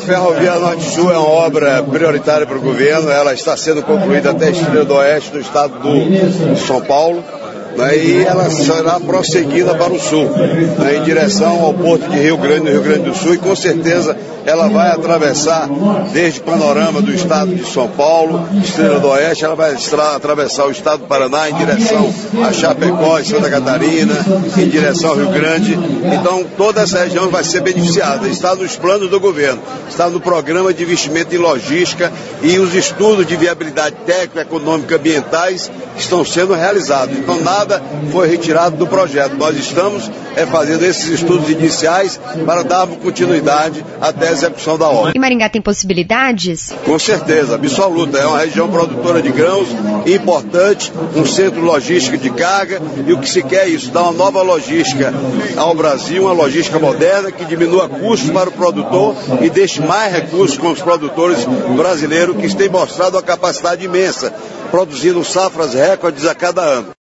Ferrovia Norte-Sul é uma obra prioritária para o governo, ela está sendo concluída até a Estrela do Oeste do estado de São Paulo, né, e ela será prosseguida para o sul, né, em direção ao porto de Rio Grande, no Rio Grande do Sul, e com certeza ela vai atravessar desde Panorama do estado de São Paulo, Estrela do Oeste, ela vai atravessar o estado do Paraná em direção a Chapecó, em Santa Catarina, em direção ao Rio Grande. Então toda essa região vai ser beneficiada, está nos planos do governo, está no programa de investimento em logística, e os estudos de viabilidade técnica, econômica, ambientais estão sendo realizados. Então nada foi retirado do projeto. Nós estamos fazendo esses estudos iniciais para darmos continuidade até a execução da obra. E Maringá tem possibilidades? Com certeza, absoluta. É uma região produtora de grãos importante, um centro logístico de carga, e o que se quer é isso, dar uma nova logística ao Brasil, uma logística moderna que diminua custos para o produtor e deixe mais recursos com os produtores brasileiros, que têm mostrado uma capacidade imensa, produzindo safras recordes a cada ano.